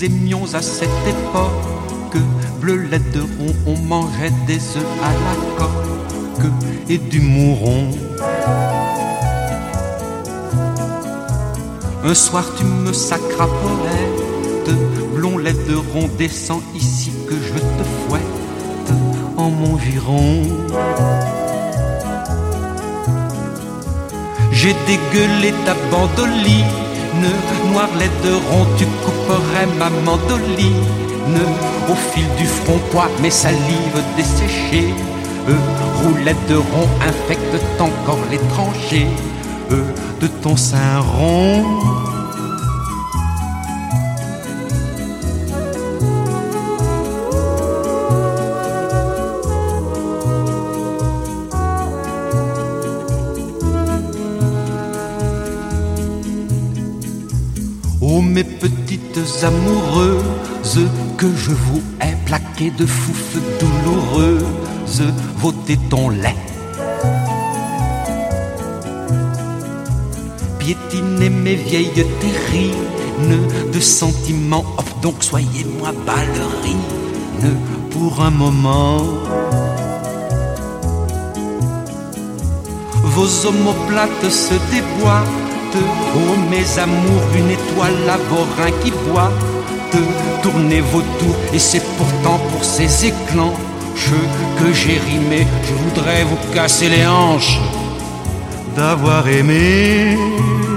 nous aimions à cette époque, bleu lait de rond, on mangeait des œufs à la coque et du mouron. Un soir tu me sacras poète, blond lait de rond, descends ici que je te fouette en mon giron. J'ai dégueulé ta bandoline, noir lait de rond, tu couperais ma mandoline. Au fil du front, poids, mes salives desséchées, roulette de rond infectent encore les tranchées de ton sein rond. Oh mes petites amoureuses, que je vous ai plaquées de foufes douloureuses, vos tétons lait. Piétinez mes vieilles terrines de sentiments, hop donc soyez-moi ballerine pour un moment. Vos omoplates se déboîtent, oh mes amours, une étoile à vos reins qui boite. Tournez vos tours et c'est pourtant pour ces éclanches que j'ai rimé. Je voudrais vous casser les hanches d'avoir aimé.